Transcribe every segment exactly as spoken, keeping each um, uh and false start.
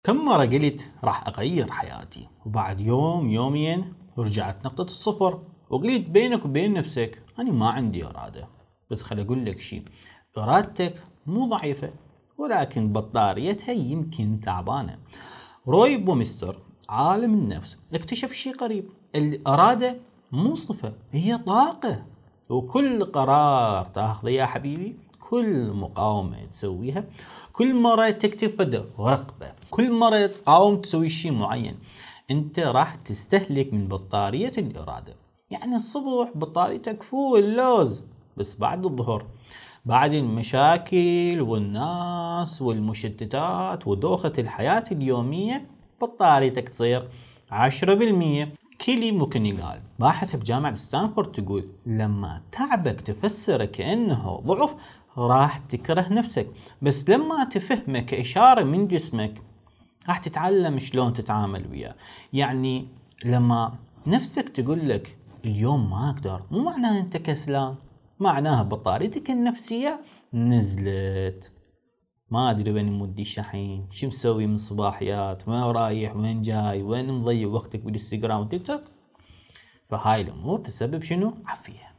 كم مرة قلت راح أغير حياتي وبعد يوم يومين رجعت نقطة الصفر وقلت بينك وبين نفسك أنا ما عندي إرادة. بس خل أقول لك شيء، إرادتك مو ضعيفة ولكن بطاريتها يمكن تعبانة. روي بومستر عالم النفس اكتشف شيء قريب، الإرادة مو صفة، هي طاقة. وكل قرار تاخذه يا حبيبي، كل مقاومة تسويها، كل مرة تكتب فد ورقبة، كل مرة تقاوم تسوي شيء معين، انت راح تستهلك من بطارية الإرادة. يعني الصبح بطاريتك فول لوز، بس بعد الظهر بعد المشاكل والناس والمشتتات ودوخة الحياة اليومية بطاريتك تصير عشرة بالمية. كيلي موكنيغال باحث بجامعة ستانفورد تقول لما تعبك تفسره كأنه ضعف راح تكره نفسك، بس لما تفهمه كإشارة من جسمك راح تتعلم شلون تتعامل وياه. يعني لما نفسك تقول لك اليوم ما أقدر، مو معناه أنت كسلان، معناها بطاريتك النفسية نزلت. ما ادري وين مودي الشحن، شو مسوي من صباحيات، وين رايح وين جاي، وين مضيع وقتك بالانستغرام وتيك توك. فهاي الامور تسبب شنو؟ عفيه،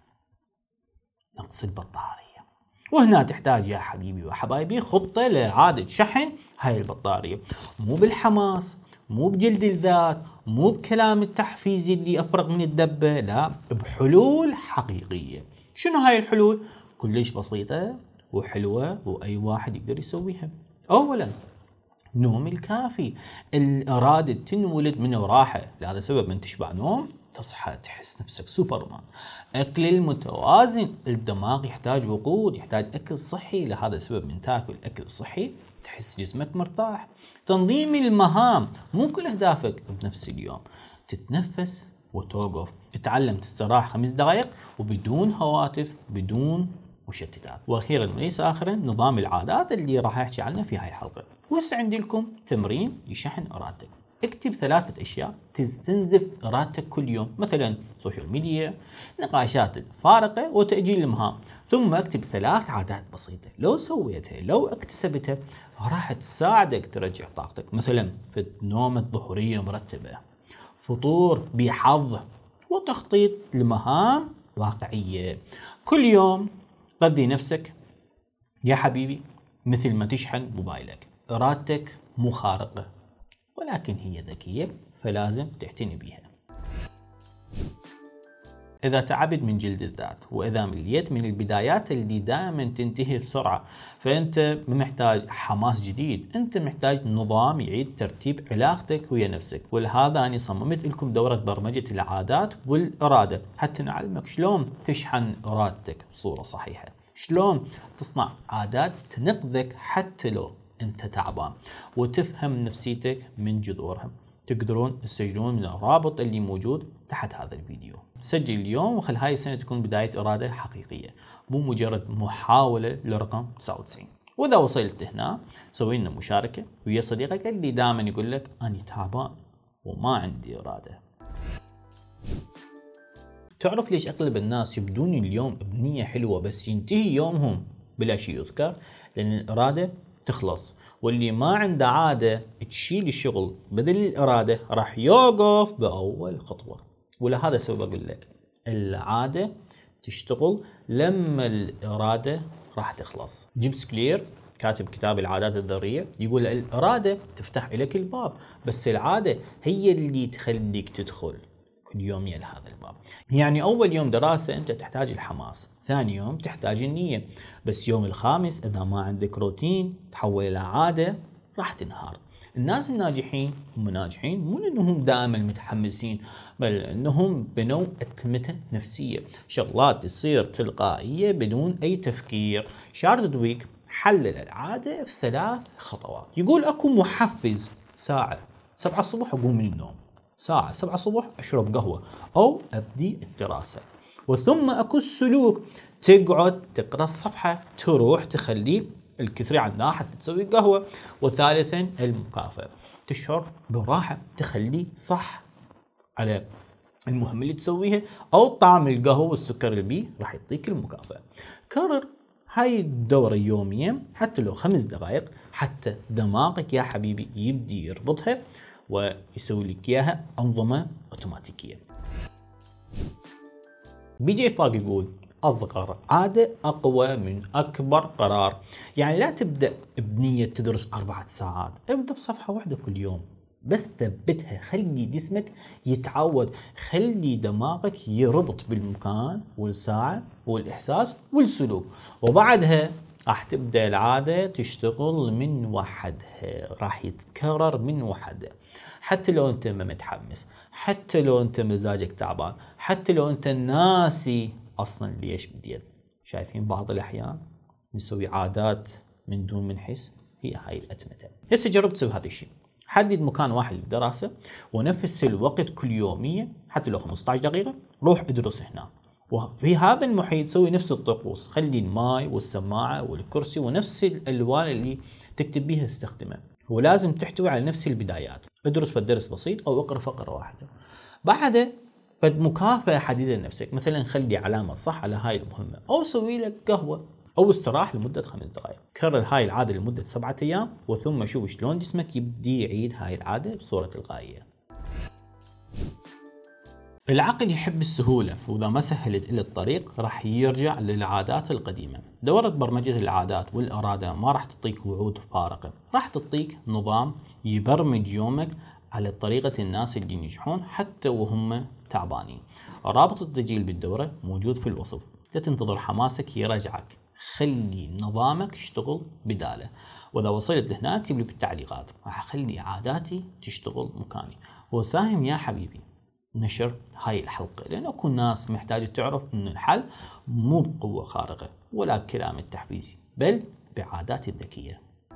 نقص البطاريه. وهنا تحتاج يا حبيبي وحبايبي خطه لاعاده شحن هاي البطاريه، مو بالحماس، مو بجلد الذات، مو بكلام التحفيزي اللي افرغ من الدبه، لا، بحلول حقيقيه. شنو هاي الحلول؟ كلش بسيطه وحلوة وأي واحد يقدر يسويها. أولا نوم الكافي. الإرادة تنولد من راحة، لهذا السبب من تشبع نوم تصحى تحس نفسك سوبرمان. أكل المتوازن، الدماغ يحتاج وقود، يحتاج أكل صحي، لهذا السبب من تاكل أكل صحي تحس جسمك مرتاح. تنظيم المهام، مو كل أهدافك بنفس اليوم، تتنفس وتوقف، اتعلم تستراح خمس دقائق وبدون هواتف، بدون مشتتات. واخيرا وليس اخرا نظام العادات اللي راح احكي عنه في هاي الحلقه. وهسه عندي لكم تمرين لشحن ارادتك. اكتب ثلاثة اشياء تستنزف ارادتك كل يوم، مثلا سوشيال ميديا، نقاشات فارقة، وتأجيل المهام. ثم اكتب ثلاث عادات بسيطة لو سويتها لو اكتسبتها راح تساعدك ترجع طاقتك، مثلا في النوم الظهرية مرتبة، فطور بحظ، وتخطيط لمهام واقعية. كل يوم قضي نفسك يا حبيبي مثل ما تشحن موبايلك. إرادتك مو خارقة ولكن هي ذكية، فلازم تعتني بيها. إذا تعبت من جلد الذات، وإذا مليت من البدايات اللي دائما تنتهي بسرعة، فأنت محتاج حماس جديد، أنت محتاج نظام يعيد ترتيب علاقتك ويا نفسك. ولهذا أنا صممت لكم دورة برمجة العادات والإرادة حتى نعلمك شلون تشحن إرادتك بصورة صحيحة، شلون تصنع عادات تنقذك حتى لو أنت تعبان، وتفهم نفسيتك من جذورها. تقدرون تسجلون من الرابط اللي موجود تحت هذا الفيديو. سجل اليوم وخل هاي السنة تكون بداية إرادة حقيقية، مو مجرد محاولة لرقم تسعة وتسعين. وإذا وصلت هنا سوي لنا مشاركة ويا صديقك اللي دائما يقول لك أنا تعبان وما عندي إرادة. تعرف ليش أغلب الناس يبدون اليوم بنية حلوة بس ينتهي يومهم بلا شيء يذكر؟ لأن الإرادة تخلص، واللي ما عنده عادة تشيل الشغل بدل الإرادة راح يوقف بأول خطوة. ولهذا السبب أقول لك العادة تشتغل لما الإرادة راح تخلص. جيمس كلير كاتب كتاب العادات الذرية يقول الإرادة تفتح لك الباب، بس العادة هي اللي تخليك تدخل كل يوم إلى هذا الباب. يعني أول يوم دراسة أنت تحتاج الحماس، ثاني يوم تحتاج النية، بس يوم الخامس إذا ما عندك روتين تحول إلى عادة راح تنهار. الناس الناجحين هم ناجحين مو لأنهم دائما متحمسين، بل أنهم بنوا أتمتة نفسية، شغلات تصير تلقائية بدون أي تفكير. شارلز دويك حلل العادة بثلاث خطوات. يقول أكو محفز ساعة سبعة الصبح أقوم من النوم، ساعة سبعة الصبح أشرب قهوة أو أبدي الدراسة. وثم أكو السلوك، تقعد تقرأ الصفحة تروح تخلي الكثير عندها حتى تسوي قهوة. وثالثا المكافأة، تشعر براحة تخلي صح على المهمة اللي تسويها، أو طعم القهوة والسكر اللي بيه راح يعطيك المكافأة. كرر هاي الدورة يوميا حتى لو خمس دقائق، حتى دماغك يا حبيبي يبدي يربطها ويسوي لك اياها انظمة اوتوماتيكية. بي جي فاق يقول اصغر عادة اقوى من اكبر قرار. يعني لا تبدأ بنية تدرس اربعة ساعات، ابدأ بصفحة واحدة كل يوم بس ثبتها، خلي جسمك يتعود، خلي دماغك يربط بالمكان والساعة والإحساس والسلوك، وبعدها راح تبدأ العادة تشتغل من وحدها، راح يتكرر من وحدها. حتى لو انت ما متحمس، حتى لو انت مزاجك تعبان، حتى لو انت ناسي اصلا ليش بديت. شايفين بعض الاحيان نسوي عادات من دون ما نحس، هي هاي الاتمته. هسه جرب تسوي هذا الشيء، حدد مكان واحد للدراسة ونفس الوقت كل يومية، حتى لو خمسة عشر دقيقة روح ادرس هنا، وفي هذا المحيط سوي نفس الطقوس، خلي الماي والسماعة والكرسي ونفس الألوان اللي تكتب بيها استخدمها، ولازم تحتوي على نفس البدايات، ادرس فالدرس بسيط أو اقرأ فقرة واحدة. بعد بد مكافأة حديدة لنفسك، مثلا خلي علامة صح على هاي المهمة، أو سوي لك قهوة أو استراح لمدة خمس دقائق. كرر هاي العادة لمدة سبعة أيام وثم شوف شلون جسمك يبدي يعيد هاي العادة بصورة تلقائية. العقل يحب السهولة، وإذا ما سهلت له الطريق راح يرجع للعادات القديمة. دورة برمجة العادات والإرادة ما راح تعطيك وعود فارقة، راح تعطيك نظام يبرمج يومك على طريقة الناس اللي ينجحون حتى وهم تعبانين. رابط التسجيل بالدورة موجود في الوصف، لا تنتظر حماسك يرجعك، خلي نظامك يشتغل بداله. واذا وصلت لهنا اكتب لي بالتعليقات، راح اخلي عاداتي تشتغل مكاني. وساهم يا حبيبي نشر هاي الحلقة، لأن اكو ناس محتاجة تعرف ان الحل مو بقوة خارقة ولا كلام التحفيزي، بل بعادات الذكية.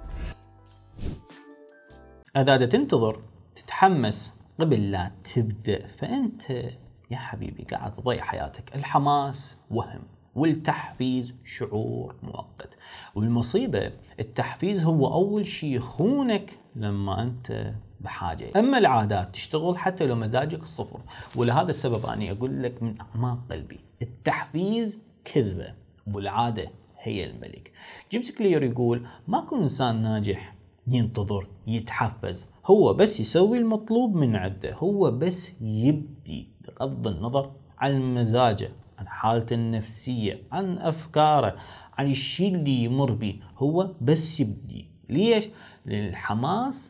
اذا تنتظر تتحمس قبل لا تبدأ فانت يا حبيبي قاعد تضيع حياتك. الحماس وهم، والتحفيز شعور مؤقت، والمصيبة التحفيز هو أول شيء يخونك لما أنت بحاجة. أما العادات تشتغل حتى لو مزاجك صفر، ولهذا السبب أنا أقول لك من أعماق قلبي التحفيز كذبة والعادة هي الملك. جيمس كلير يقول ماكو إنسان ناجح ينتظر يتحفز، هو بس يسوي المطلوب من عنده، هو بس يبدي بغض النظر عن مزاجه، عن حالته النفسية، عن أفكاره، عن الشيء اللي يمر به، هو بس يبدي. ليش؟ لأن الحماس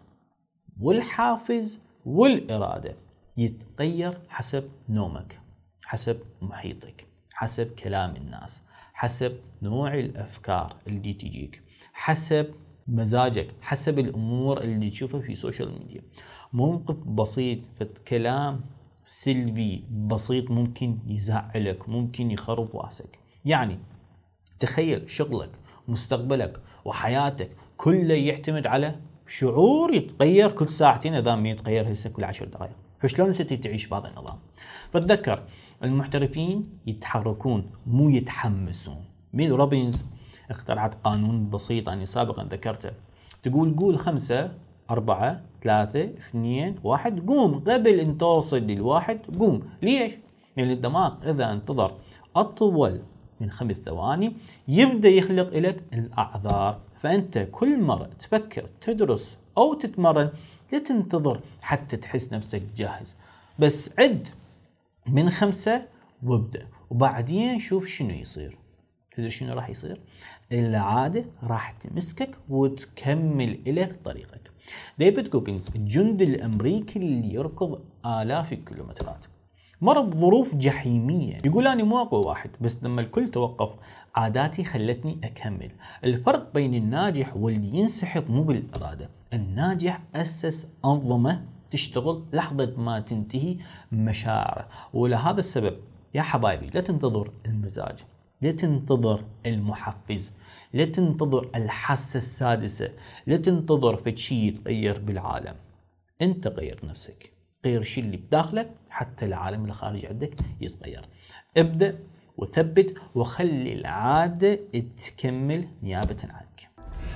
والحافز والإرادة يتغير حسب نومك، حسب محيطك، حسب كلام الناس، حسب نوع الأفكار اللي تجيك، حسب مزاجك، حسب الأمور اللي تشوفها في سوشيال ميديا. موقف بسيط فكلام سلبي بسيط ممكن يزعلك، ممكن يخرب واسك. يعني تخيل شغلك مستقبلك وحياتك كله يعتمد على شعور يتغير كل ساعتين، اذا ما يتغير هسه كل عشر دقائق، فشلون انت تعيش بهذا النظام؟ فتذكر المحترفين يتحركون مو يتحمسون. ميل روبنز اخترعت قانون بسيط انا سابقا ذكرته، تقول قول خمسة أربعة ثلاثة اثنين واحد قوم، قبل ان توصل للواحد قوم. ليش؟ لأن الدماغ إذا انتظر أطول من خمس ثواني يبدأ يخلق لك الأعذار. فأنت كل مرة تفكر تدرس أو تتمرن لا تنتظر حتى تحس نفسك جاهز، بس عد من خمسة وابدأ، وبعدين شوف شنو يصير. تدري شنو راح يصير؟ العادة راح تمسكك وتكمل إليك طريقك. ديفيد كوكنز الجندي الأمريكي اللي يركض آلاف الكيلومترات مر بظروف جحيمية، يقول أنا مو أقوى واحد، بس لما الكل توقف عاداتي خلتني أكمل. الفرق بين الناجح واللي ينسحب مو بالإرادة، الناجح أسس أنظمة تشتغل لحظة ما تنتهي مشاعره. ولهذا السبب يا حبايبي لا تنتظر المزاج، لا تنتظر المحفز، لا تنتظر الحاسة السادسة، لا تنتظر في شيء يتغير بالعالم. انت غير نفسك، غير الشيء اللي بداخلك حتى العالم اللي خارج عندك يتغير. ابدأ وثبت وخلي العادة تكمل نيابة عنك.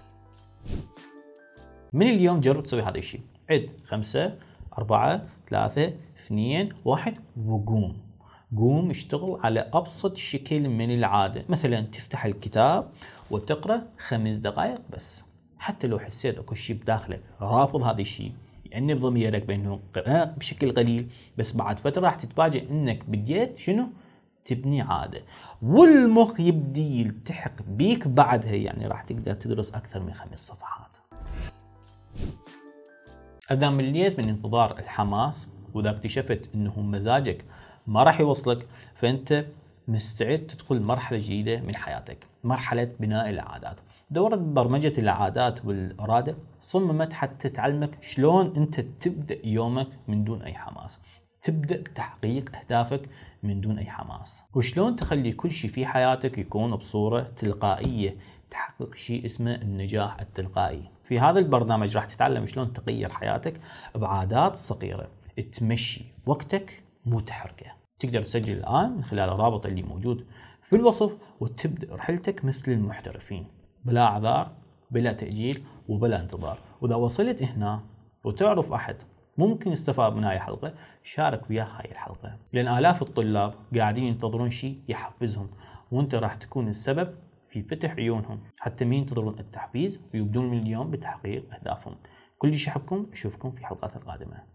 من اليوم جرب تسوي هذا الشيء، عد خمسة أربعة ثلاثة اثنين واحد وقوم. قوم اشتغل على أبسط شكل من العادة، مثلا تفتح الكتاب وتقرأ خمس دقائق بس. حتى لو حسيت اكو شيء بداخلك رافض هذا الشيء، يعني بضميرك بانه قرأت بشكل قليل، بس بعد فترة راح تتفاجئ انك بديت شنو؟ تبني عادة، والمخ يبدي يلتحق بيك بعدها، يعني راح تقدر تدرس اكثر من خمس صفحات. اذا مليت من انتظار الحماس واذا اكتشفت انه مزاجك ما راح يوصلك، فانت مستعد تدخل مرحلة جديدة من حياتك، مرحلة بناء العادات. دورة برمجة العادات والإرادة صممت حتى تعلمك شلون انت تبدأ يومك من دون اي حماس، تبدأ بتحقيق اهدافك من دون اي حماس، وشلون تخلي كل شيء في حياتك يكون بصورة تلقائية، تحقق شيء اسمه النجاح التلقائي. في هذا البرنامج راح تتعلم شلون تغير حياتك بعادات صغيرة تمشي وقتك مو تحركه. تقدر تسجل الآن من خلال الرابط اللي موجود في الوصف وتبدأ رحلتك مثل المحترفين، بلا اعذار، بلا تأجيل، وبلا انتظار. وإذا وصلت هنا وتعرف أحد ممكن يستفاد من هاي الحلقة، شارك وياه هاي الحلقة، لأن آلاف الطلاب قاعدين ينتظرون شيء يحفزهم، وانت راح تكون السبب في فتح عيونهم حتى مين ينتظرون التحفيز ويبدون من اليوم بتحقيق أهدافهم. كل شيء أحبكم، أشوفكم في حلقات القادمة.